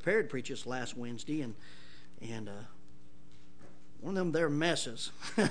prepared to preach this last Wednesday, and one of them there messes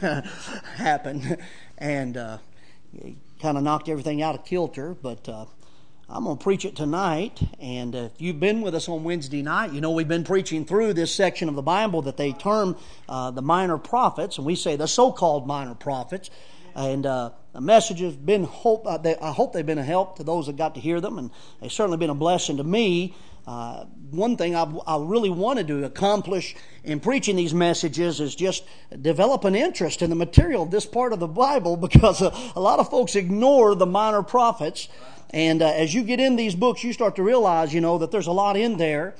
happened, and kind of knocked everything out of kilter. But I'm going to preach it tonight, and if you've been with us on Wednesday night, you know we've been preaching through this section of the Bible that they term the minor prophets, and we say the so-called minor prophets. And the message has been I hope they've been a help to those that got to hear them, and they've certainly been a blessing to me. One thing I really wanted to accomplish in preaching these messages is just develop an interest in the material of this part of the Bible, because a lot of folks ignore the minor prophets. And as you get in these books, you start to realize, that there's a lot in there.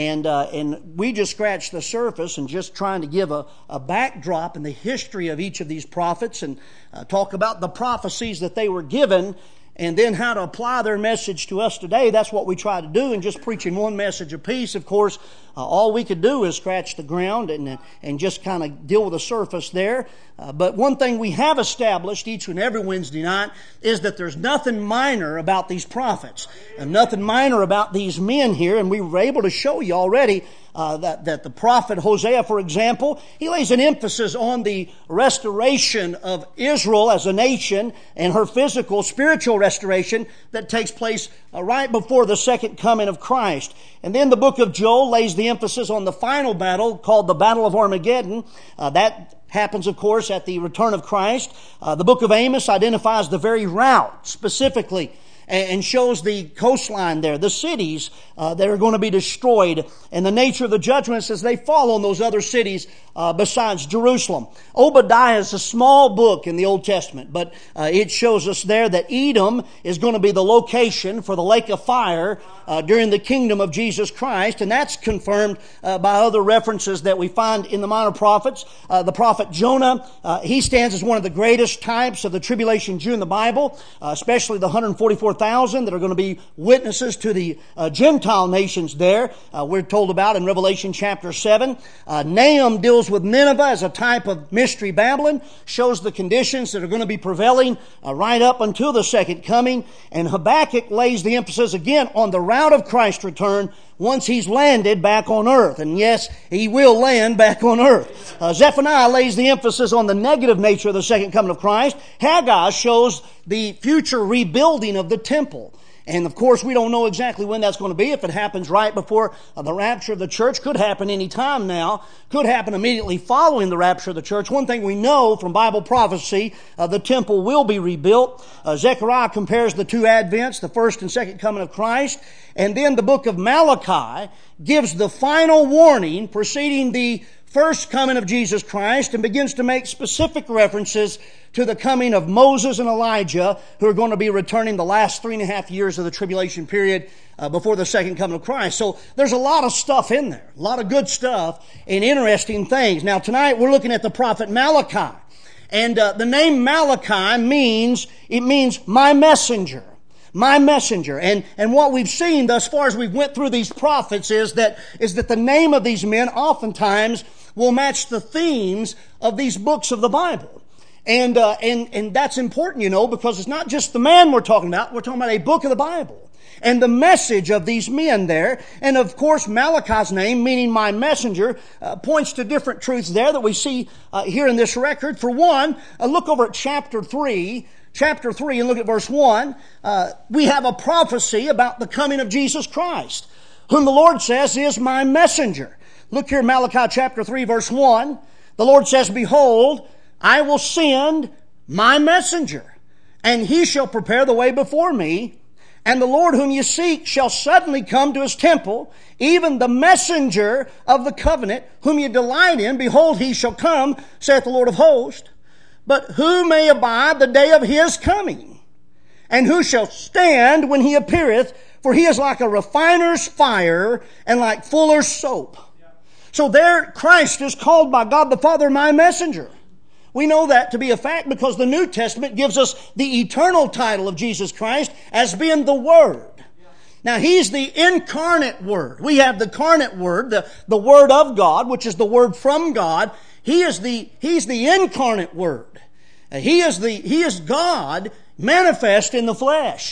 And we just scratched the surface and just trying to give a backdrop in the history of each of these prophets, and talk about the prophecies that they were given, and then how to apply their message to us today. That's what we try to do, and just preaching one message apiece. Of course, all we could do is scratch the ground and just kind of deal with the surface there. But one thing we have established each and every Wednesday night is that there's nothing minor about these prophets, and nothing minor about these men here. And we were able to show you already that the prophet Hosea, for example, he lays an emphasis on the restoration of Israel as a nation and her physical, spiritual restoration that takes place right before the second coming of Christ. And then the book of Joel lays the emphasis on the final battle called the Battle of Armageddon. That happens, of course, at the return of Christ. The book of Amos identifies the very route specifically and shows the coastline there, the cities that are going to be destroyed, and the nature of the judgments as they fall on those other cities besides Jerusalem. Obadiah is a small book in the Old Testament, but it shows us there that Edom is going to be the location for the lake of fire during the kingdom of Jesus Christ, and that's confirmed by other references that we find in the minor prophets. The prophet Jonah, he stands as one of the greatest types of the tribulation Jew in the Bible, especially the 144,000 that are going to be witnesses to the Gentile nations there. We're told about in Revelation chapter 7. Nahum deals with Nineveh as a type of mystery Babylon, shows the conditions that are going to be prevailing right up until the second coming. And Habakkuk lays the emphasis again on the route of Christ's return once He's landed back on earth. And yes, He will land back on earth. Zephaniah lays the emphasis on the negative nature of the second coming of Christ. Haggai shows the future rebuilding of the temple. And of course, we don't know exactly when that's going to be. If it happens right before the rapture of the church, could happen any time now, could happen immediately following the rapture of the church. One thing we know from Bible prophecy, the temple will be rebuilt. Zechariah compares the two advents, the first and second coming of Christ. And then the book of Malachi gives the final warning preceding the first coming of Jesus Christ, and begins to make specific references to the coming of Moses and Elijah, who are going to be returning the last 3.5 years of the tribulation period before the second coming of Christ. So there's a lot of stuff in there, a lot of good stuff and interesting things. Now tonight we're looking at the prophet Malachi. And the name Malachi means my messenger. My messenger. And what we've seen thus far as we've went through these prophets is that the name of these men oftentimes will match the themes of these books of the Bible. And that's important, because it's not just the man we're talking about a book of the Bible. And the message of these men there. And of course, Malachi's name, meaning my messenger, points to different truths there that we see here in this record. For one, look over at chapter 3, and look at verse 1. We have a prophecy about the coming of Jesus Christ, whom the Lord says is my messenger. Look here, Malachi chapter 3, verse 1. The Lord says, behold, I will send my messenger, and he shall prepare the way before me. And the Lord whom you seek shall suddenly come to His temple, even the messenger of the covenant, whom you delight in. Behold, he shall come, saith the Lord of hosts. But who may abide the day of His coming? And who shall stand when He appeareth? For He is like a refiner's fire, and like fuller's soap. So there, Christ is called by God the Father my messenger. We know that to be a fact because the New Testament gives us the eternal title of Jesus Christ as being the Word. Now, He's the incarnate Word. We have the carnate Word, the Word of God, which is the Word from God. He's the incarnate Word. He is God manifest in the flesh.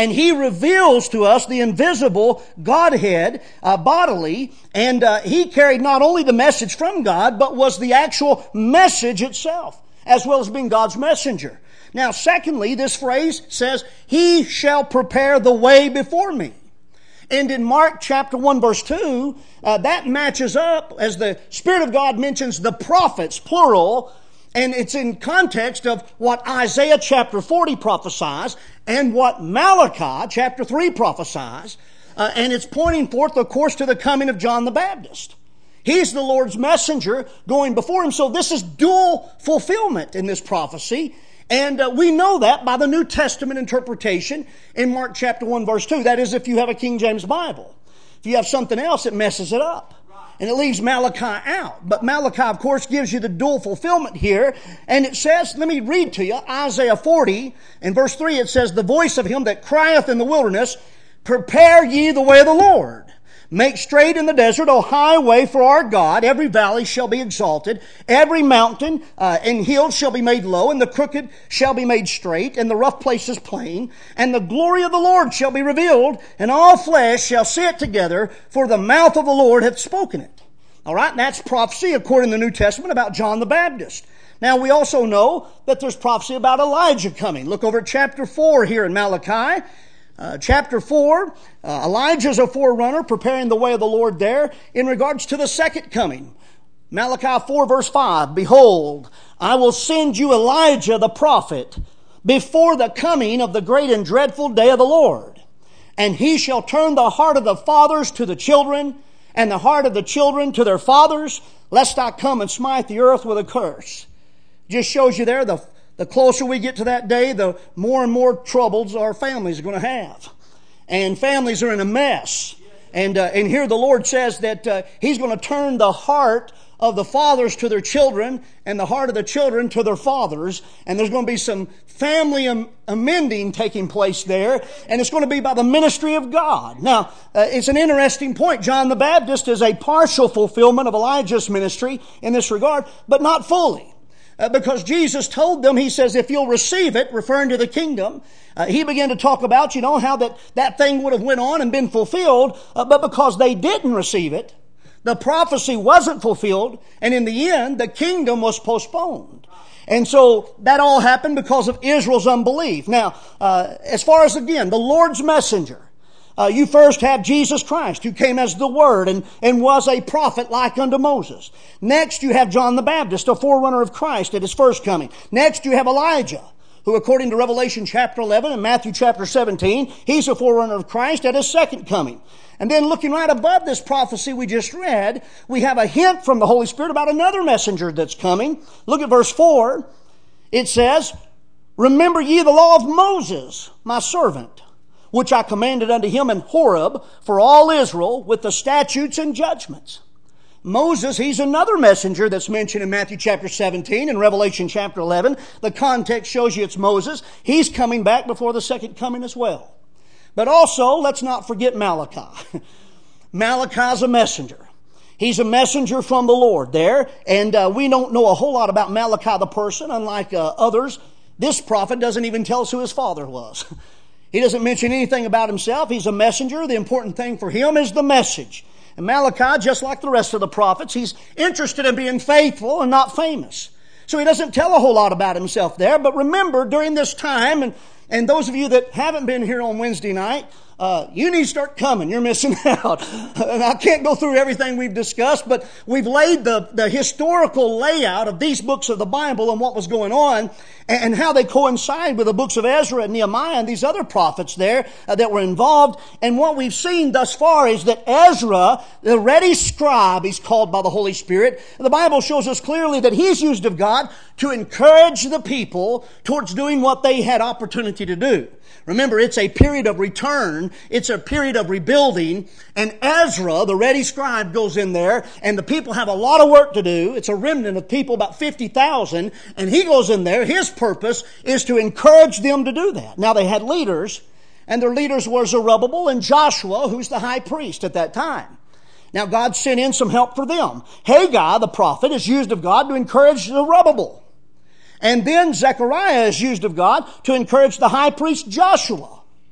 and He reveals to us the invisible Godhead bodily, and He carried not only the message from God, but was the actual message itself, as well as being God's messenger. Now, secondly, this phrase says, He shall prepare the way before me. And in Mark chapter 1 verse 2, that matches up as the Spirit of God mentions the prophets, plural, and it's in context of what Isaiah chapter 40 prophesies and what Malachi chapter 3 prophesies. And it's pointing forth, of course, to the coming of John the Baptist. He's the Lord's messenger going before Him. So this is dual fulfillment in this prophecy. And we know that by the New Testament interpretation in Mark chapter 1 verse 2. That is, if you have a King James Bible. If you have something else, it messes it up. And it leaves Malachi out. But Malachi, of course, gives you the dual fulfillment here. And it says, let me read to you, Isaiah 40, in verse 3, it says, the voice of him that crieth in the wilderness, prepare ye the way of the Lord. Make straight in the desert a highway for our God. Every valley shall be exalted. Every mountain and hill shall be made low. And the crooked shall be made straight. And the rough places plain. And the glory of the Lord shall be revealed. And all flesh shall see it together. For the mouth of the Lord hath spoken it. All right, and that's prophecy according to the New Testament about John the Baptist. Now we also know that there's prophecy about Elijah coming. Look over at chapter 4 here in Malachi. Chapter 4, Elijah's a forerunner preparing the way of the Lord there in regards to the second coming. Malachi 4 verse 5, behold, I will send you Elijah the prophet before the coming of the great and dreadful day of the Lord. And he shall turn the heart of the fathers to the children, and the heart of the children to their fathers, lest I come and smite the earth with a curse. Just shows you there the closer we get to that day, the more and more troubles our families are going to have. And families are in a mess. And here the Lord says that He's going to turn the heart of the fathers to their children and the heart of the children to their fathers. And there's going to be some family amending taking place there. And it's going to be by the ministry of God. Now, it's an interesting point. John the Baptist is a partial fulfillment of Elijah's ministry in this regard, but not fully. Because Jesus told them, He says, if you'll receive it, referring to the kingdom, He began to talk about, how that thing would have went on and been fulfilled, but because they didn't receive it, the prophecy wasn't fulfilled, and in the end, the kingdom was postponed. And so that all happened because of Israel's unbelief. Now, as far as, again, the Lord's messenger, you first have Jesus Christ, who came as the Word and was a prophet like unto Moses. Next, you have John the Baptist, a forerunner of Christ at His first coming. Next, you have Elijah, who according to Revelation chapter 11 and Matthew chapter 17, he's a forerunner of Christ at His second coming. And then looking right above this prophecy we just read, we have a hint from the Holy Spirit about another messenger that's coming. Look at verse 4. It says, remember ye the law of Moses, my servant, which I commanded unto him in Horeb for all Israel with the statutes and judgments. Moses, he's another messenger that's mentioned in Matthew chapter 17 and Revelation chapter 11. The context shows you it's Moses. He's coming back before the second coming as well. But also, let's not forget Malachi. Malachi's a messenger. He's a messenger from the Lord there. And we don't know a whole lot about Malachi the person, unlike others. This prophet doesn't even tell us who his father was. He doesn't mention anything about himself. He's a messenger. The important thing for him is the message. And Malachi, just like the rest of the prophets, he's interested in being faithful and not famous. So he doesn't tell a whole lot about himself there. But remember, during this time, and those of you that haven't been here on Wednesday night, you need to start coming. You're missing out. And I can't go through everything we've discussed, but we've laid the historical layout of these books of the Bible and what was going on and how they coincide with the books of Ezra and Nehemiah and these other prophets there that were involved. And what we've seen thus far is that Ezra, the ready scribe, he's called by the Holy Spirit. The Bible shows us clearly that he's used of God to encourage the people towards doing what they had opportunity to do. Remember, it's a period of return. It's a period of rebuilding. And Ezra, the ready scribe, goes in there, and the people have a lot of work to do. It's a remnant of people, about 50,000. And he goes in there. His purpose is to encourage them to do that. Now, they had leaders, and their leaders were Zerubbabel and Joshua, who's the high priest at that time. Now, God sent in some help for them. Haggai, the prophet, is used of God to encourage Zerubbabel. And then Zechariah is used of God to encourage the high priest Joshua.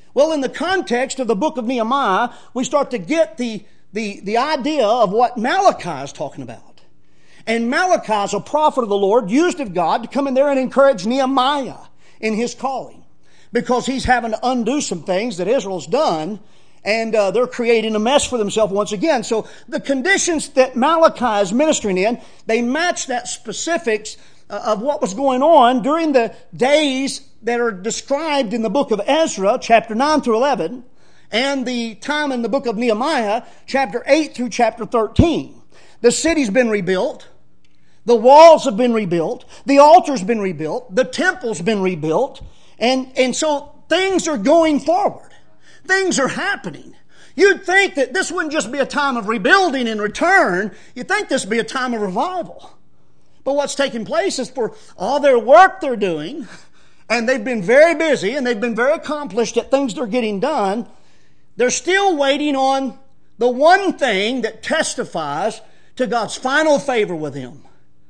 Well, in the context of the book of Nehemiah, we start to get the idea of what Malachi is talking about. And Malachi is a prophet of the Lord, used of God, to come in there and encourage Nehemiah in his calling. Because he's having to undo some things that Israel's done, and they're creating a mess for themselves once again. So the conditions that Malachi is ministering in, they match that specifics of what was going on during the days that are described in the book of Ezra, chapter 9 through 11, and the time in the book of Nehemiah, chapter 8 through chapter 13. The city's been rebuilt. The walls have been rebuilt. The altar's been rebuilt. The temple's been rebuilt. And so things are going forward. Things are happening. You'd think that this wouldn't just be a time of rebuilding and return. You'd think this would be a time of revival. But what's taking place is for all their work they're doing, and they've been very busy and they've been very accomplished at things they're getting done, they're still waiting on the one thing that testifies to God's final favor with them.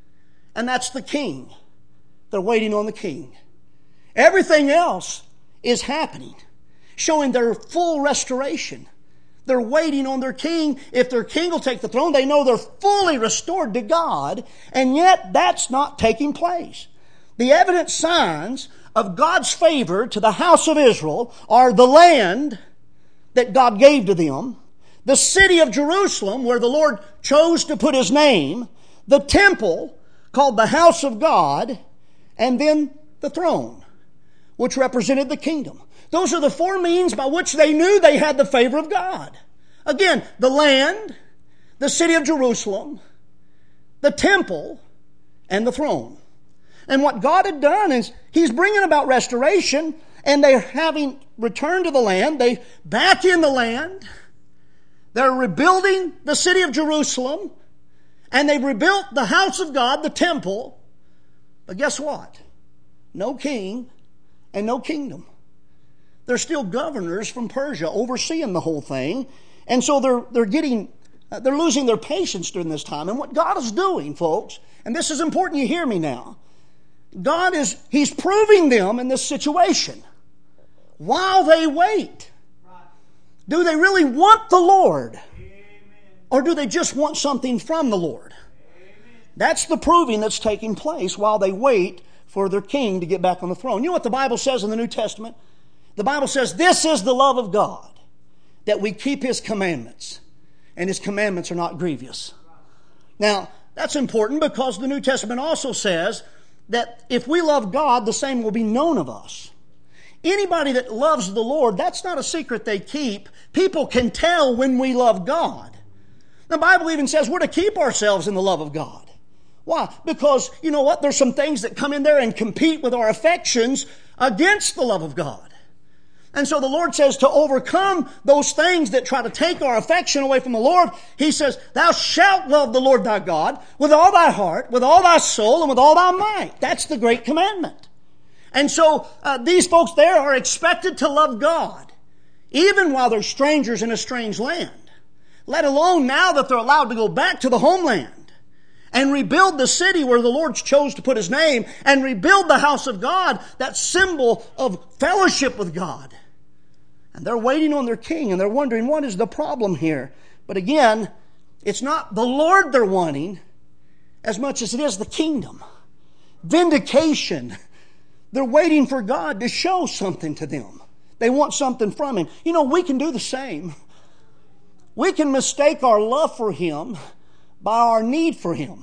And that's the king. They're waiting on the king. Everything else is happening, showing their full restoration. They're waiting on their king. If their king will take the throne, they know they're fully restored to God, and yet that's not taking place. The evident signs of God's favor to the house of Israel are the land that God gave to them, the city of Jerusalem where the Lord chose to put His name, the temple called the house of God, and then the throne, which represented the kingdom. Those are the four means by which they knew they had the favor of God. Again, the land, the city of Jerusalem, the temple, and the throne. And what God had done is He's bringing about restoration, and they're having returned to the land. They're back in the land. They're rebuilding the city of Jerusalem, and they've rebuilt the house of God, the temple. But guess what? No king and no kingdom. They're still governors from Persia overseeing the whole thing. And so they're losing their patience during this time. And what God is doing, folks, and this is important you hear me now, He's proving them in this situation while they wait. Do they really want the Lord? Or do they just want something from the Lord? That's the proving that's taking place while they wait for their king to get back on the throne. You know what the Bible says in the New Testament? The Bible says, this is the love of God, that we keep His commandments, and His commandments are not grievous. Now, that's important because the New Testament also says that if we love God, the same will be known of us. Anybody that loves the Lord, that's not a secret they keep. People can tell when we love God. The Bible even says we're to keep ourselves in the love of God. Why? Because, you know what? There's some things that come in there and compete with our affections against the love of God. And so the Lord says to overcome those things that try to take our affection away from the Lord, He says, thou shalt love the Lord thy God with all thy heart, with all thy soul, and with all thy might. That's the great commandment. And so these folks there are expected to love God, even while they're strangers in a strange land, let alone now that they're allowed to go back to the homeland and rebuild the city where the Lord chose to put His name, and rebuild the house of God, that symbol of fellowship with God. And they're waiting on their king, and they're wondering, what is the problem here? But again, it's not the Lord they're wanting as much as it is the kingdom. Vindication. They're waiting for God to show something to them. They want something from Him. You know, we can do the same. We can mistake our love for Him by our need for Him,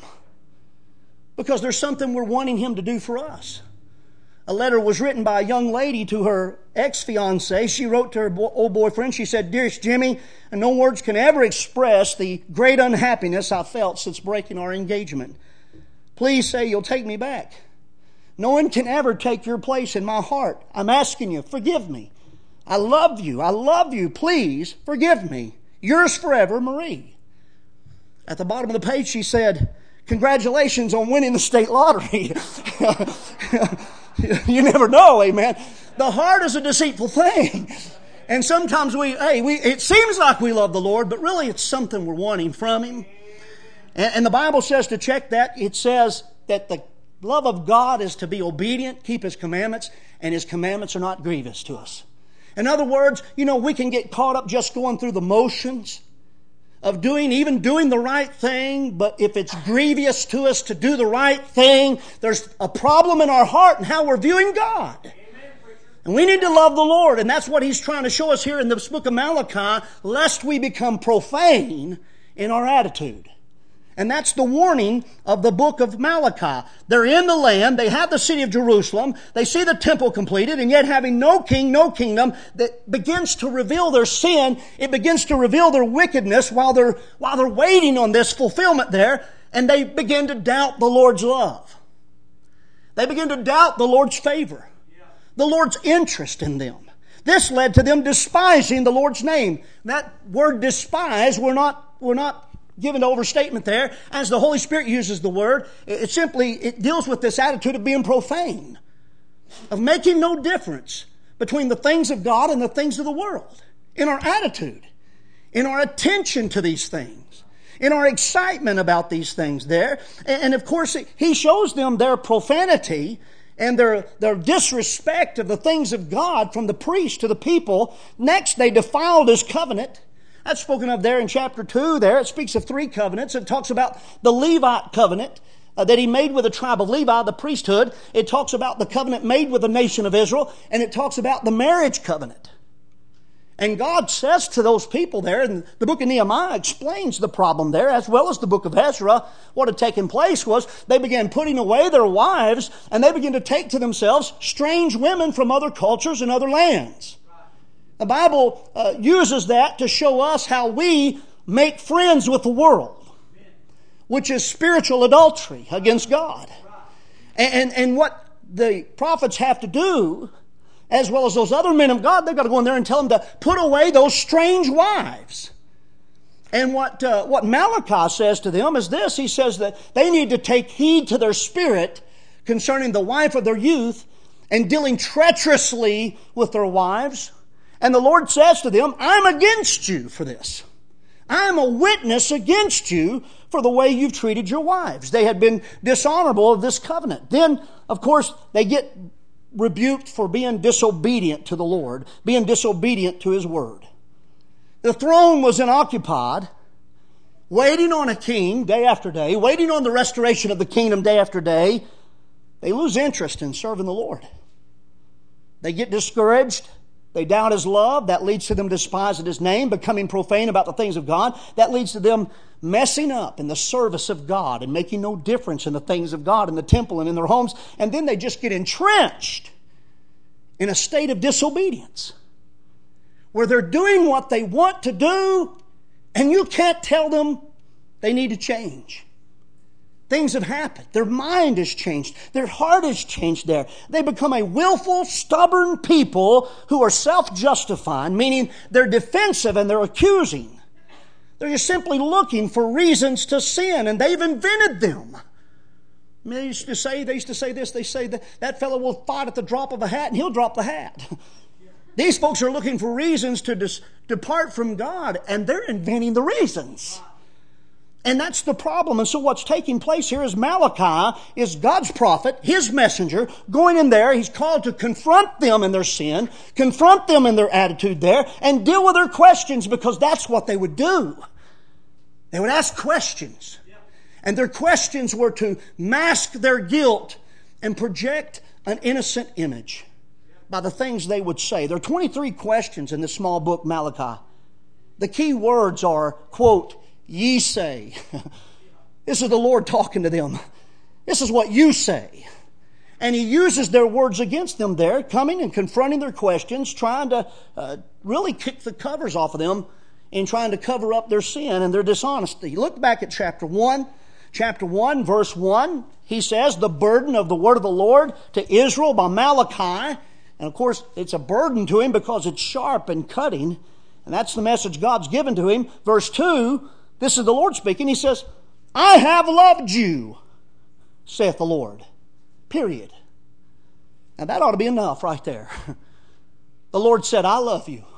because there's something we're wanting Him to do for us. A letter was written by a young lady to her ex-fiancé. She wrote to her old boyfriend. She said, "Dearest Jimmy, no words can ever express the great unhappiness I've felt since breaking our engagement. Please say you'll take me back. No one can ever take your place in my heart. I'm asking you, forgive me. I love you. I love you. Please forgive me. Yours forever, Marie." At the bottom of the page, she said, "Congratulations on winning the state lottery." You never know, amen. The heart is a deceitful thing. And sometimes it seems like we love the Lord, but really it's something we're wanting from Him. And the Bible says to check that. It says that the love of God is to be obedient, keep His commandments, and His commandments are not grievous to us. In other words, we can get caught up just going through the motions of even doing the right thing, but if it's grievous to us to do the right thing, there's a problem in our heart and how we're viewing God. And we need to love the Lord, and that's what He's trying to show us here in this book of Malachi, lest we become profane in our attitude. And that's the warning of the book of Malachi. They're in the land, they have the city of Jerusalem, they see the temple completed, and yet having no king, no kingdom, that begins to reveal their sin. It begins to reveal their wickedness while they're waiting on this fulfillment there, and they begin to doubt the Lord's love. They begin to doubt the Lord's favor, the Lord's interest in them. This led to them despising the Lord's name. That word despise, we're not given to overstatement there. As the Holy Spirit uses the word, it deals with this attitude of being profane, of making no difference between the things of God and the things of the world. In our attitude, in our attention to these things, in our excitement about these things there. And of course, He shows them their profanity and their disrespect of the things of God from the priest to the people. Next, they defiled His covenant. That's spoken of there in chapter 2 there. It speaks of 3 covenants. It talks about the Levite covenant that He made with the tribe of Levi, the priesthood. It talks about the covenant made with the nation of Israel. And it talks about the marriage covenant. And God says to those people there, and the book of Nehemiah explains the problem there, as well as the book of Ezra. What had taken place was they began putting away their wives, and they began to take to themselves strange women from other cultures and other lands. The Bible uses that to show us how we make friends with the world, which is spiritual adultery against God. And what the prophets have to do, as well as those other men of God, they've got to go in there and tell them to put away those strange wives. And what Malachi says to them is this. He says that they need to take heed to their spirit concerning the wife of their youth and dealing treacherously with their wives. And the Lord says to them, I'm against you for this. I'm a witness against you for the way you've treated your wives. They had been dishonorable of this covenant. Then, of course, they get rebuked for being disobedient to the Lord, being disobedient to His word. The throne was unoccupied, waiting on a king day after day, waiting on the restoration of the kingdom day after day. They lose interest in serving the Lord. They get discouraged. They doubt His love. That leads to them despising His name, becoming profane about the things of God. That leads to them messing up in the service of God and making no difference in the things of God in the temple and in their homes. And then they just get entrenched in a state of disobedience where they're doing what they want to do and you can't tell them they need to change. Things have happened. Their mind has changed. Their heart has changed there. They become a willful, stubborn people who are self-justifying, meaning they're defensive and they're accusing. They're just simply looking for reasons to sin, and they've invented them. I mean, they used to say this, they say that fellow will fight at the drop of a hat and he'll drop the hat. These folks are looking for reasons to depart from God, and they're inventing the reasons. And that's the problem. And so what's taking place here is Malachi is God's prophet, His messenger, going in there. He's called to confront them in their sin, confront them in their attitude there, and deal with their questions, because that's what they would do. They would ask questions. And their questions were to mask their guilt and project an innocent image by the things they would say. There are 23 questions in this small book, Malachi. The key words are, quote, ye say. This is the Lord talking to them. This is what you say. And He uses their words against them there, coming and confronting their questions, trying to really kick the covers off of them in trying to cover up their sin and their dishonesty. Look back at chapter 1. Chapter 1, verse 1, he says, the burden of the word of the Lord to Israel by Malachi. And of course, it's a burden to him because it's sharp and cutting. And that's the message God's given to him. Verse 2, this is the Lord speaking. He says, I have loved you, saith the Lord. Period. Now that ought to be enough right there. The Lord said, I love you.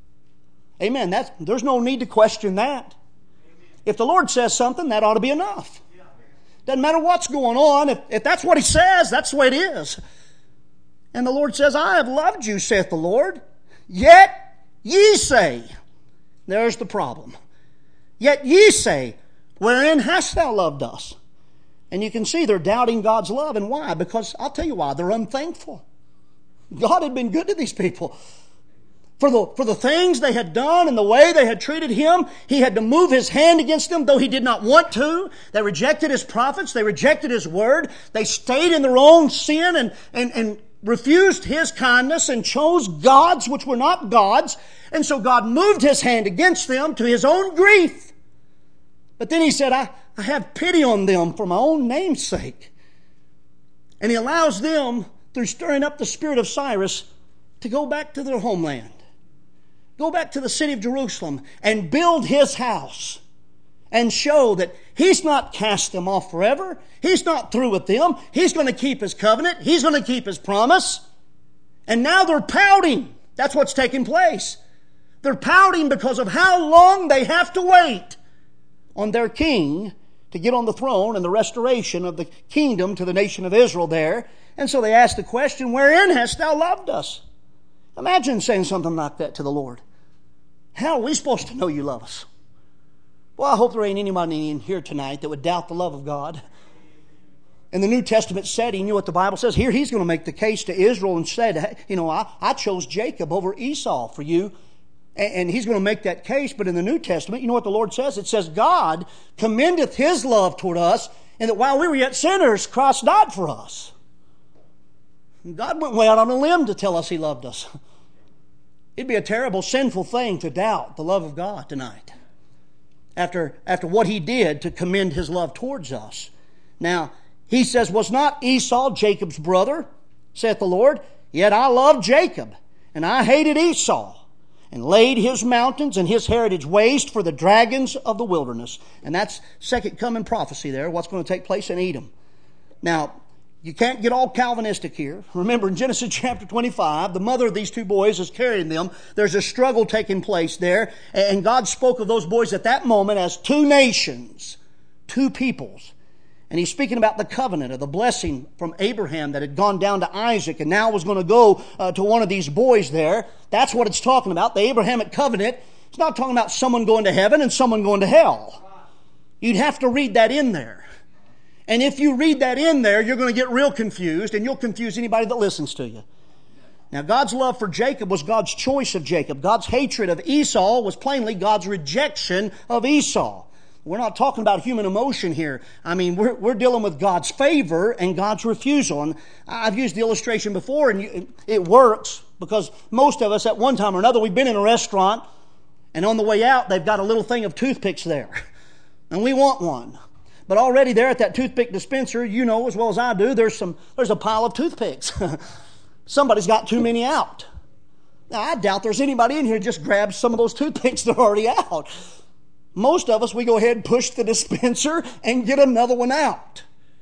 Amen. There's no need to question that. If the Lord says something, that ought to be enough. Doesn't matter what's going on. If that's what He says, that's the way it is. And the Lord says, I have loved you, saith the Lord. Yet ye say, there's the problem. Yet ye say, wherein hast thou loved us? And you can see they're doubting God's love. And why? Because I'll tell you why. They're unthankful. God had been good to these people. For the things they had done and the way they had treated Him, He had to move His hand against them, though He did not want to. They rejected His prophets. They rejected His word. They stayed in their own sin and refused His kindness and chose gods which were not gods. And so God moved His hand against them to His own grief. But then He said, I have pity on them for my own name's sake. And He allows them, through stirring up the spirit of Cyrus, to go back to their homeland. Go back to the city of Jerusalem and build His house and show that He's not cast them off forever. He's not through with them. He's going to keep His covenant. He's going to keep His promise. And now they're pouting. That's what's taking place. They're pouting because of how long they have to wait on their king to get on the throne and the restoration of the kingdom to the nation of Israel there. And so they ask the question, wherein hast thou loved us? Imagine saying something like that to the Lord. How are we supposed to know you love us? Well, I hope there ain't anybody in here tonight that would doubt the love of God. In the New Testament setting, you know what the Bible says? Here He's going to make the case to Israel and said, I chose Jacob over Esau for you. And He's going to make that case. But in the New Testament, you know what the Lord says? It says, God commendeth His love toward us, and that while we were yet sinners, Christ died for us. God went way out on a limb to tell us He loved us. It'd be a terrible, sinful thing to doubt the love of God tonight. After what He did to commend His love towards us. Now, He says, was not Esau Jacob's brother, saith the Lord? Yet I loved Jacob, and I hated Esau, and laid his mountains and his heritage waste for the dragons of the wilderness. And that's second coming prophecy there, what's going to take place in Edom. Now, you can't get all Calvinistic here. Remember, in Genesis chapter 25, the mother of these two boys is carrying them. There's a struggle taking place there. And God spoke of those boys at that moment as two nations, two peoples. And He's speaking about the covenant of the blessing from Abraham that had gone down to Isaac and now was going to go to one of these boys there. That's what it's talking about, the Abrahamic covenant. It's not talking about someone going to heaven and someone going to hell. You'd have to read that in there. And if you read that in there, you're going to get real confused, and you'll confuse anybody that listens to you. Now, God's love for Jacob was God's choice of Jacob. God's hatred of Esau was plainly God's rejection of Esau. We're not talking about human emotion here. I mean, we're dealing with God's favor and God's refusal. And I've used the illustration before, and it works because most of us at one time or another, we've been in a restaurant, and on the way out, they've got a little thing of toothpicks there. And we want one. But already there at that toothpick dispenser, you know as well as I do, there's a pile of toothpicks. Somebody's got too many out. Now, I doubt there's anybody in here who just grabs some of those toothpicks that are already out. Most of us, we go ahead and push the dispenser and get another one out.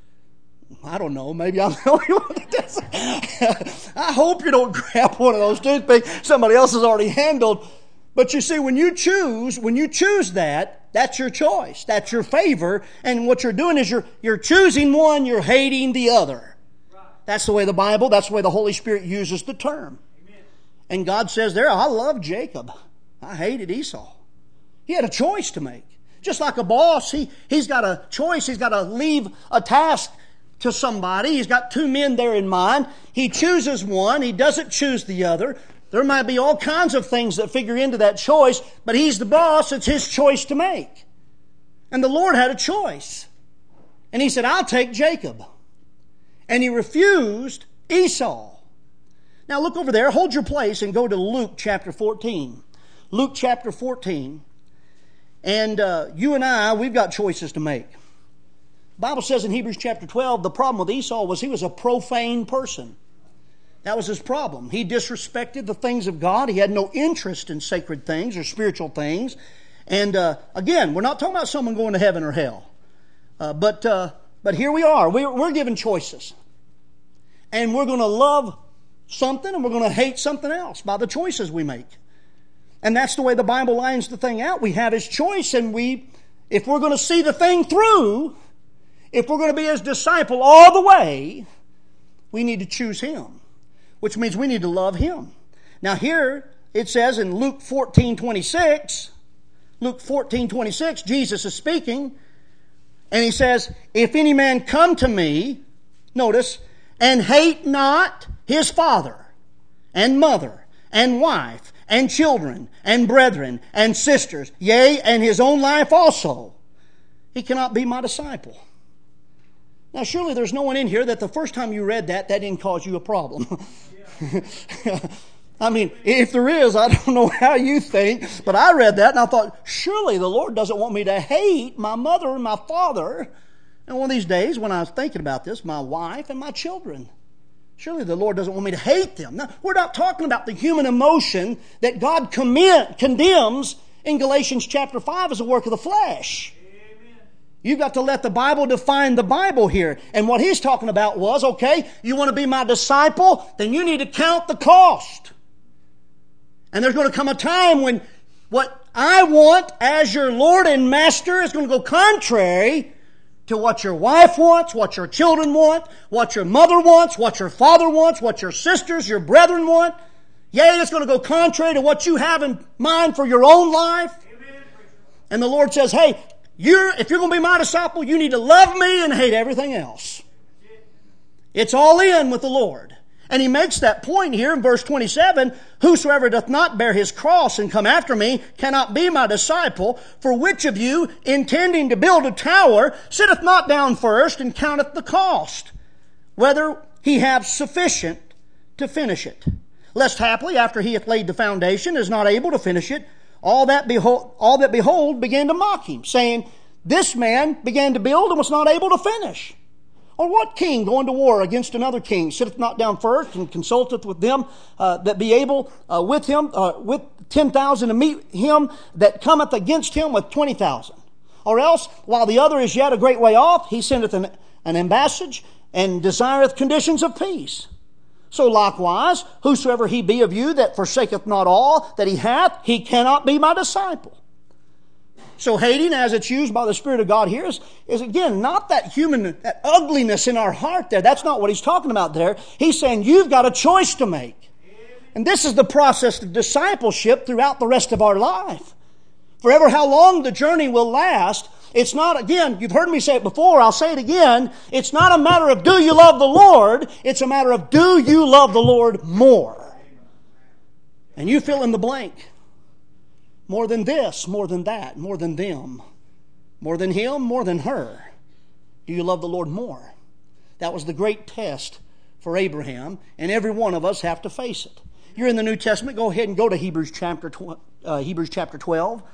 I don't know, maybe I'm the only one that does it. I hope you don't grab one of those toothpicks somebody else has already handled. But you see, when you choose that, that's your choice. That's your favor. And what you're doing is you're choosing one, you're hating the other. That's the way the Bible, that's the way the Holy Spirit uses the term. Amen. And God says there, I love Jacob. I hated Esau. He had a choice to make. Just like a boss, he's got a choice. He's got to leave a task to somebody. He's got two men there in mind. He chooses one. He doesn't choose the other. There might be all kinds of things that figure into that choice, but He's the boss. It's His choice to make. And the Lord had a choice. And He said, I'll take Jacob. And He refused Esau. Now look over there, hold your place and go to Luke chapter 14. Luke chapter 14. And you and I, we've got choices to make. The Bible says in Hebrews chapter 12, the problem with Esau was he was a profane person. That was his problem. He disrespected the things of God. He had no interest in sacred things or spiritual things. And again, we're not talking about someone going to heaven or hell. But here we are. We're given choices. And we're going to love something and we're going to hate something else by the choices we make. And that's the way the Bible lines the thing out. We have His choice, and if we're going to see the thing through, if we're going to be His disciple all the way, we need to choose Him, which means we need to love Him. Now here, it says in Luke 14:26, Jesus is speaking, and he says, if any man come to me, notice, and hate not his father and mother and wife and children and brethren and sisters, yea, and his own life also, he cannot be my disciple. Now, surely there's no one in here that the first time you read that didn't cause you a problem. I mean, if there is, I don't know how you think, but I read that and I thought, surely the Lord doesn't want me to hate my mother and my father. And one of these days, when I was thinking about this, my wife and my children. Surely the Lord doesn't want me to hate them. Now, we're not talking about the human emotion that God condemns in Galatians chapter 5 as a work of the flesh. You've got to let the Bible define the Bible here. And what he's talking about was, okay, you want to be my disciple? Then you need to count the cost. And there's going to come a time when what I want as your Lord and Master is going to go contrary to what your wife wants, what your children want, what your mother wants, what your father wants, what your sisters, your brethren want. Yea, it's going to go contrary to what you have in mind for your own life. Amen. And the Lord says, hey, if you're going to be my disciple, you need to love me and hate everything else. It's all in with the Lord. And he makes that point here in verse 27, whosoever doth not bear his cross and come after me cannot be my disciple. For which of you, intending to build a tower, sitteth not down first and counteth the cost, whether he have sufficient to finish it? Lest haply, after he hath laid the foundation, is not able to finish it, all that behold began to mock him, saying, this man began to build and was not able to finish. Or what king going to war against another king sitteth not down first and consulteth with them that be able with him, with 10,000 to meet him that cometh against him with 20,000? Or else, while the other is yet a great way off, he sendeth an ambassage and desireth conditions of peace. So likewise, whosoever he be of you that forsaketh not all that he hath, he cannot be my disciple. So hating, as it's used by the Spirit of God here, is again not that that ugliness in our heart there. That's not what he's talking about there. He's saying you've got a choice to make. And this is the process of discipleship throughout the rest of our life. Forever how long the journey will last, it's not, again, you've heard me say it before, I'll say it again, it's not a matter of do you love the Lord, it's a matter of do you love the Lord more? And you fill in the blank. More than this, more than that, more than them, more than him, more than her. Do you love the Lord more? That was the great test for Abraham, and every one of us have to face it. You're in the New Testament, go ahead and go to Hebrews chapter 12.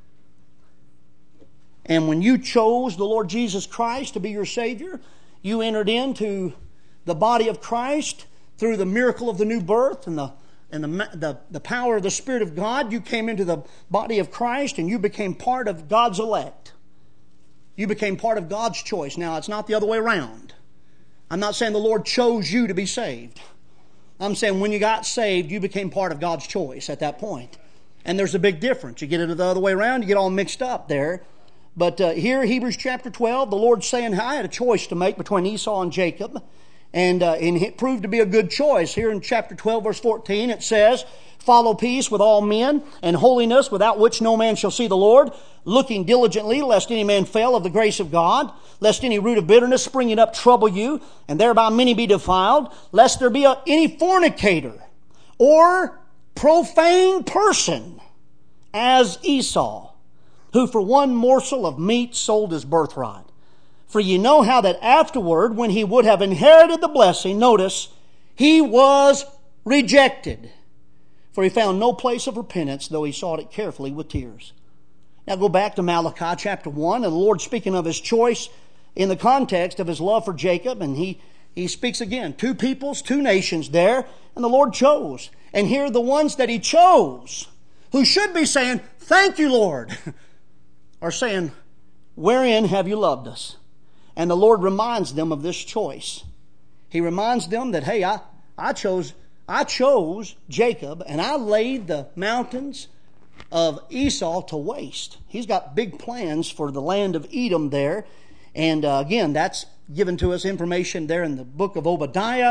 And when you chose the Lord Jesus Christ to be your Savior, you entered into the body of Christ through the miracle of the new birth and the power of the Spirit of God. You came into the body of Christ and you became part of God's elect. You became part of God's choice. Now, it's not the other way around. I'm not saying the Lord chose you to be saved. I'm saying when you got saved, you became part of God's choice at that point. And there's a big difference. You get it the other way around, you get all mixed up there. But here, Hebrews chapter 12, the Lord's saying, I had a choice to make between Esau and Jacob. And it proved to be a good choice. Here in chapter 12, verse 14, it says, follow peace with all men and holiness, without which no man shall see the Lord, looking diligently, lest any man fail of the grace of God, lest any root of bitterness springing up trouble you, and thereby many be defiled, lest there be any fornicator or profane person as Esau, who for one morsel of meat sold his birthright. For ye know how that afterward, when he would have inherited the blessing, notice, he was rejected. For he found no place of repentance, though he sought it carefully with tears. Now go back to Malachi chapter 1, and the Lord speaking of his choice in the context of his love for Jacob, and he speaks again, two peoples, two nations there, and the Lord chose. And here are the ones that he chose, who should be saying, thank you, Lord, are saying, wherein have you loved us? And the Lord reminds them of this choice. He reminds them that, hey, I chose Jacob, and I laid the mountains of Esau to waste. He's got big plans for the land of Edom there. And again, that's given to us information there in the book of Obadiah.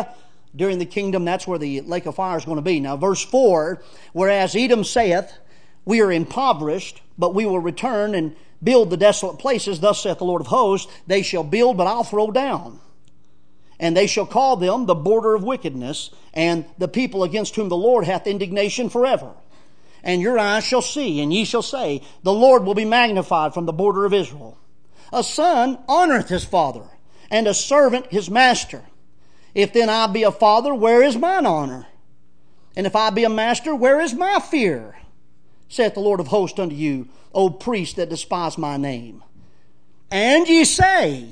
during the kingdom, that's where the lake of fire is going to be. Now, verse 4, whereas Edom saith, we are impoverished, but we will return and build the desolate places. Thus saith the Lord of hosts, they shall build, but I'll throw down. And they shall call them the border of wickedness, and the people against whom the Lord hath indignation forever. And your eyes shall see, and ye shall say, the Lord will be magnified from the border of Israel. A son honoreth his father, and a servant his master. If then I be a father, where is mine honor? And if I be a master, where is my fear? Saith the Lord of hosts unto you, O priests that despise my name. And ye say,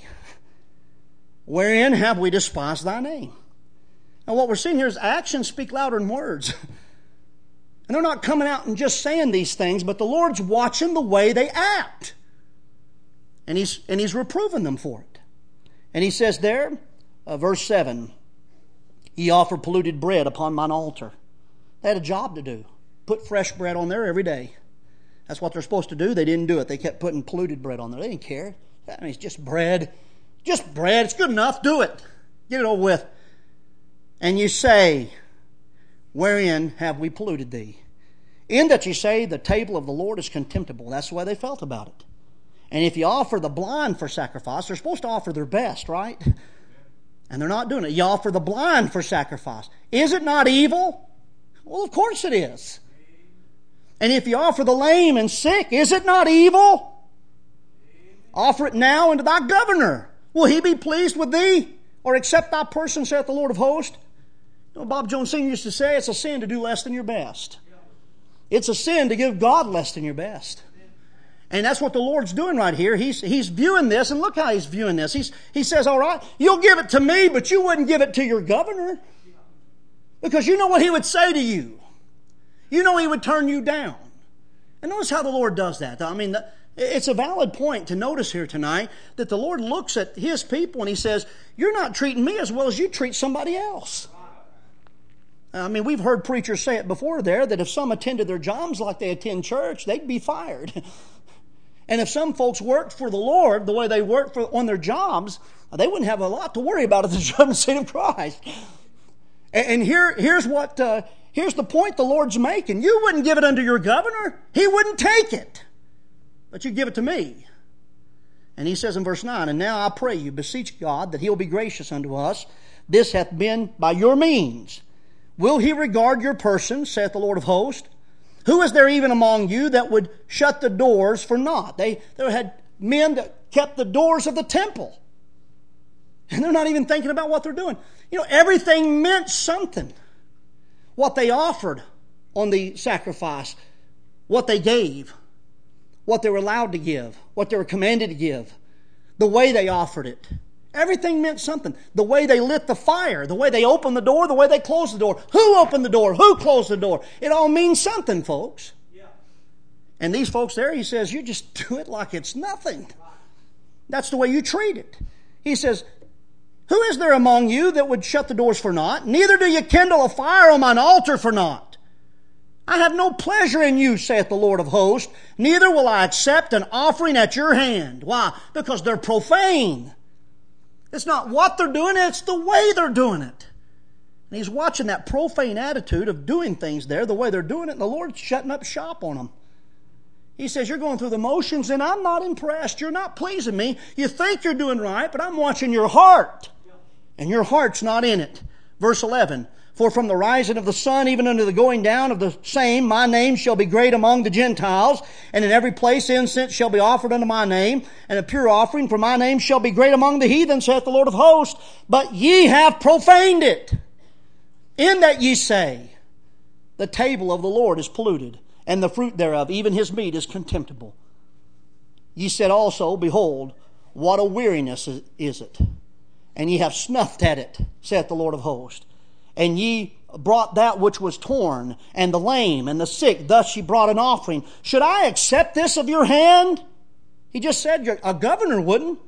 wherein have we despised thy name? Now what we're seeing here is actions speak louder than words. And they're not coming out and just saying these things, but the Lord's watching the way they act. And He's reproving them for it. And He says there, verse 7, ye offer polluted bread upon mine altar. They had a job to do. Put fresh bread on there every day. That's what they're supposed to do. They didn't do it. They kept putting polluted bread on there. They didn't care. I mean, it's just bread. Just bread. It's good enough. Do it. Get it over with. And you say, wherein have we polluted thee? In that you say, the table of the Lord is contemptible. That's the way they felt about it. And if you offer the blind for sacrifice, they're supposed to offer their best, right? And they're not doing it. You offer the blind for sacrifice. Is it not evil? Well, of course it is. And if you offer the lame and sick, is it not evil? Offer it now unto thy governor. Will he be pleased with thee? Or accept thy person, saith the Lord of hosts? You know, Bob Jones Sr. used to say, it's a sin to do less than your best. It's a sin to give God less than your best. And that's what the Lord's doing right here. He's viewing this, and look how He's viewing this. He says, all right, you'll give it to me, but you wouldn't give it to your governor. Because you know what he would say to you. You know he would turn you down. And notice how the Lord does that. I mean, it's a valid point to notice here tonight that the Lord looks at His people and He says, you're not treating me as well as you treat somebody else. I mean, we've heard preachers say it before there, that if some attended their jobs like they attend church, they'd be fired. And if some folks worked for the Lord the way they worked on their jobs, they wouldn't have a lot to worry about at the judgment seat of Christ. And here's the point the Lord's making. You wouldn't give it unto your governor. He wouldn't take it. But you give it to me. And He says in verse 9, and now I pray you, beseech God that He'll be gracious unto us. This hath been by your means. Will He regard your person, saith the Lord of hosts? Who is there even among you that would shut the doors for naught? They had men that kept the doors of the temple. And they're not even thinking about what they're doing. You know, everything meant something. What they offered on the sacrifice, what they gave, what they were allowed to give, what they were commanded to give, the way they offered it. Everything meant something. The way they lit the fire, the way they opened the door, the way they closed the door. Who opened the door? Who closed the door? It all means something, folks. Yeah. And these folks there, He says, you just do it like it's nothing. That's the way you treat it. He says, who is there among you that would shut the doors for naught? Neither do you kindle a fire on mine altar for naught. I have no pleasure in you, saith the Lord of hosts. Neither will I accept an offering at your hand. Why? Because they're profane. It's not what they're doing, it's the way they're doing it. And He's watching that profane attitude of doing things there, the way they're doing it, and the Lord's shutting up shop on them. He says, you're going through the motions, and I'm not impressed. You're not pleasing me. You think you're doing right, but I'm watching your heart. And your heart's not in it. Verse 11, for from the rising of the sun even unto the going down of the same, my name shall be great among the Gentiles, and in every place incense shall be offered unto my name, and a pure offering for my name shall be great among the heathen, saith the Lord of hosts. But ye have profaned it, in that ye say, the table of the Lord is polluted, and the fruit thereof, even His meat, is contemptible. Ye said also, behold, what a weariness is it, and ye have snuffed at it, saith the Lord of hosts. And ye brought that which was torn, and the lame, and the sick. Thus ye brought an offering. Should I accept this of your hand? He just said a governor wouldn't.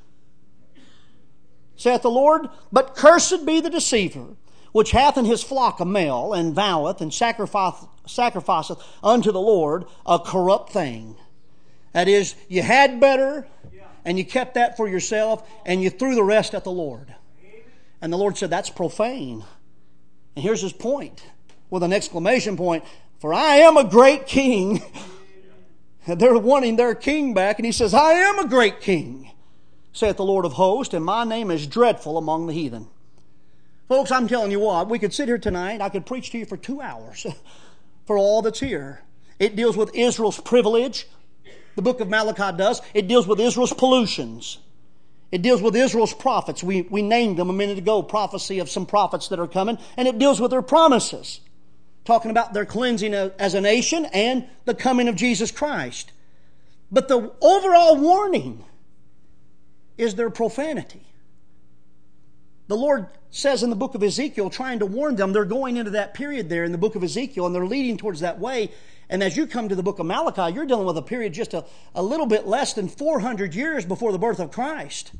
Saith the Lord, but cursed be the deceiver, which hath in his flock a male, and voweth, and sacrificeth unto the Lord a corrupt thing. That is, you had better, and you kept that for yourself, and you threw the rest at the Lord. And the Lord said, that's profane. And here's his point, with an exclamation point. For I am a great king. And they're wanting their king back. And he says, I am a great king, saith the Lord of hosts, and my name is dreadful among the heathen. Folks, I'm telling you what, we could sit here tonight, I could preach to you for 2 hours for all that's here. It deals with Israel's privilege. The book of Malachi does. It deals with Israel's pollutions. It deals with Israel's prophets. We named them a minute ago, prophecy of some prophets that are coming. And it deals with their promises, talking about their cleansing as a nation and the coming of Jesus Christ. But the overall warning is their profanity. The Lord says in the book of Ezekiel, trying to warn them, they're going into that period there in the book of Ezekiel, and they're leading towards that way. And as you come to the book of Malachi, you're dealing with a period just a little bit less than 400 years before the birth of Christ.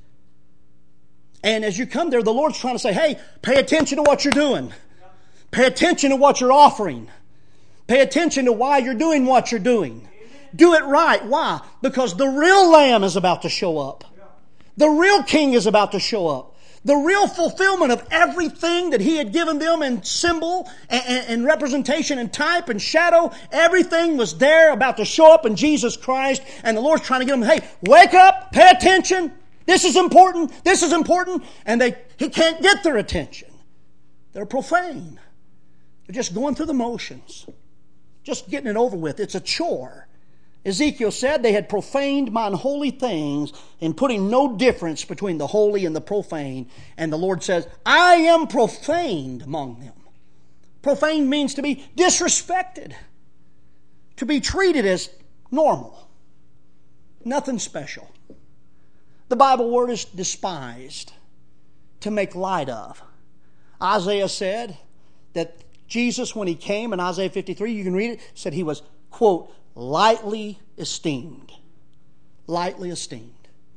And as you come there, the Lord's trying to say, hey, pay attention to what you're doing. Pay attention to what you're offering. Pay attention to why you're doing what you're doing. Do it right. Why? Because the real Lamb is about to show up. The real King is about to show up. The real fulfillment of everything that He had given them in symbol and representation and type and shadow, everything was there about to show up in Jesus Christ. And the Lord's trying to get them, hey, wake up, pay attention. This is important. This is important. And He can't get their attention. They're profane. They're just going through the motions. Just getting it over with. It's a chore. Ezekiel said they had profaned mine holy things and putting no difference between the holy and the profane. And the Lord says, I am profaned among them. Profane means to be disrespected. To be treated as normal. Nothing special. The Bible word is despised. To make light of. Isaiah said that Jesus, when He came in Isaiah 53, you can read it, said He was, quote, lightly esteemed. Lightly esteemed.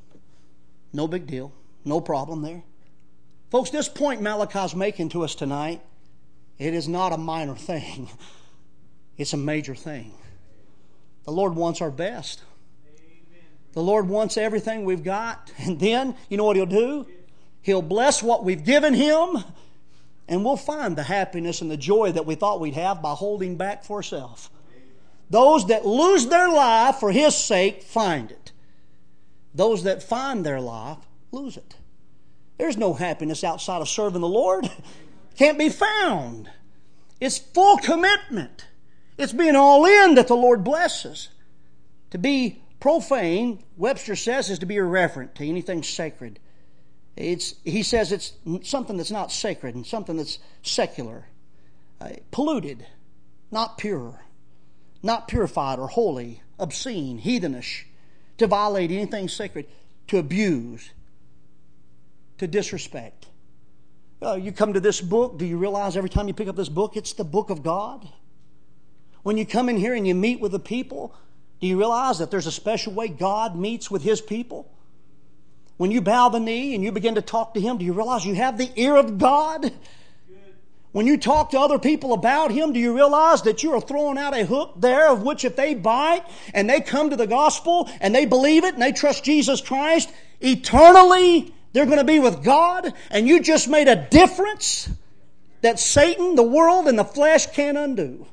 No big deal. No problem there. Folks, this point Malachi's making to us tonight, it is not a minor thing. It's a major thing. The Lord wants our best. The Lord wants everything we've got. And then, you know what He'll do? He'll bless what we've given Him, and we'll find the happiness and the joy that we thought we'd have by holding back for ourselves. Those that lose their life for His sake find it. Those that find their life lose it. There's no happiness outside of serving the Lord. Can't be found. It's full commitment. It's being all in that the Lord blesses. To be profane, Webster says, is to be irreverent to anything sacred. He says it's something that's not sacred and something that's secular. Polluted, not pure. Not purified or holy, obscene, heathenish, to violate anything sacred, to abuse, to disrespect. You come to this book, do you realize every time you pick up this book, it's the book of God? When you come in here and you meet with the people, do you realize that there's a special way God meets with His people? When you bow the knee and you begin to talk to Him, do you realize you have the ear of God? When you talk to other people about Him, do you realize that you are throwing out a hook there of which if they bite and they come to the gospel and they believe it and they trust Jesus Christ, eternally they're going to be with God, and you just made a difference that Satan, the world, and the flesh can't undo.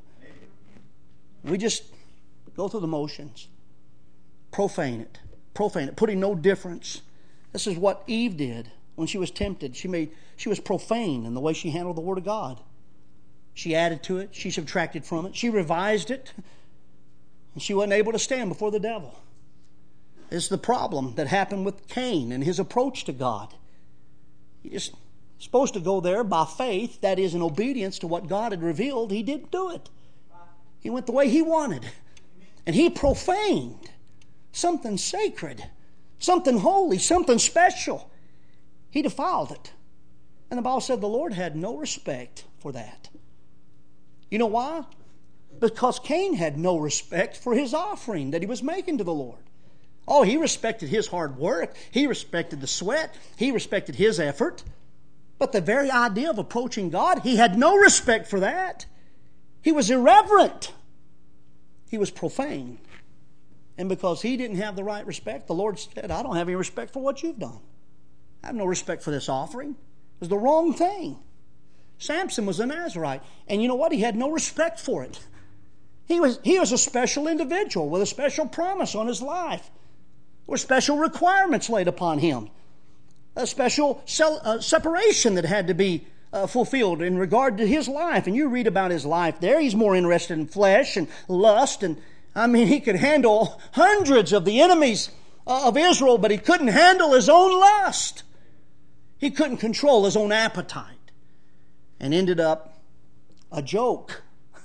We just go through the motions. Profane it, putting no difference. This is what Eve did. When she was tempted, she was profane in the way she handled the Word of God. She added to it. She subtracted from it. She revised it. And she wasn't able to stand before the devil. It's the problem that happened with Cain and his approach to God. He just supposed to go there by faith, that is in obedience to what God had revealed. He didn't do it. He went the way he wanted. And he profaned something sacred, something holy, something special. He defiled it. And the Bible said the Lord had no respect for that. You know why? Because Cain had no respect for his offering that he was making to the Lord. Oh, he respected his hard work. He respected the sweat. He respected his effort. But the very idea of approaching God, he had no respect for that. He was irreverent. He was profane. And because he didn't have the right respect, the Lord said, I don't have any respect for what you've done. I have no respect for this offering. It was the wrong thing. Samson was a Nazarite. And you know what? He had no respect for it. He was a special individual with a special promise on his life. There were special requirements laid upon him. A special separation that had to be fulfilled in regard to his life. And you read about his life there. He's more interested in flesh and lust. And he could handle hundreds of the enemies of Israel, but he couldn't handle his own lust. He couldn't control his own appetite. And ended up a joke.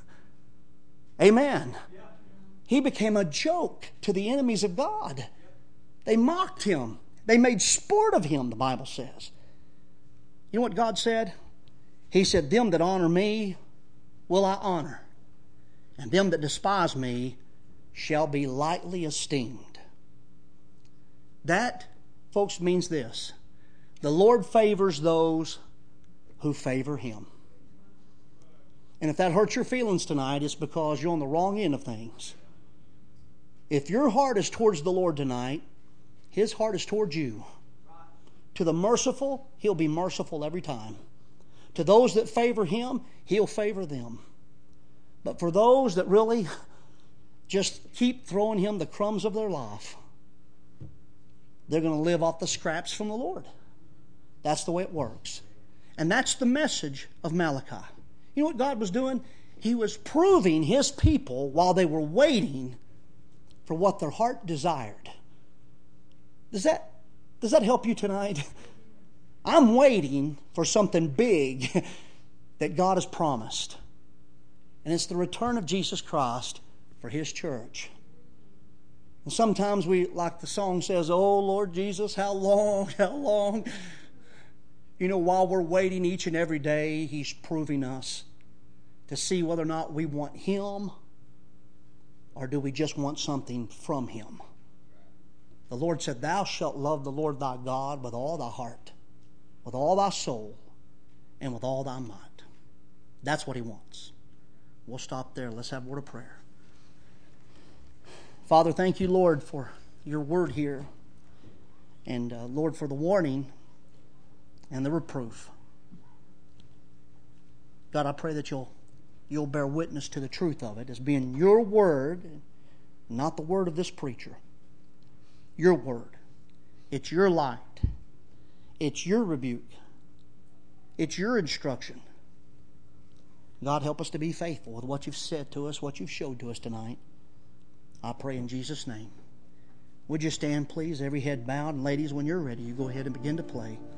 Amen. He became a joke to the enemies of God. They mocked him. They made sport of him, the Bible says. You know what God said? He said, them that honor me will I honor, and them that despise me shall be lightly esteemed. That, folks, means this. The Lord favors those who favor Him. And if that hurts your feelings tonight, it's because you're on the wrong end of things. If your heart is towards the Lord tonight, His heart is towards you. To the merciful, He'll be merciful every time. To those that favor Him, He'll favor them. But for those that really just keep throwing Him the crumbs of their life, they're going to live off the scraps from the Lord. That's the way it works. And that's the message of Malachi. You know what God was doing? He was proving His people while they were waiting for what their heart desired. Does that help you tonight? I'm waiting for something big that God has promised. And it's the return of Jesus Christ for His church. And sometimes we, like the song says, oh Lord Jesus, how long, how long? You know, while we're waiting each and every day, He's proving us to see whether or not we want Him or do we just want something from Him. The Lord said, thou shalt love the Lord thy God with all thy heart, with all thy soul, and with all thy might. That's what He wants. We'll stop there. Let's have a word of prayer. Father, thank you, Lord, for your word here. And Lord, for the warning and the reproof. God, I pray that you'll bear witness to the truth of it as being your word, not the word of this preacher. Your word. It's your light. It's your rebuke. It's your instruction. God, help us to be faithful with what you've said to us, what you've showed to us tonight. I pray in Jesus' name. Would you stand, please? Every head bowed. And ladies, when you're ready, you go ahead and begin to play.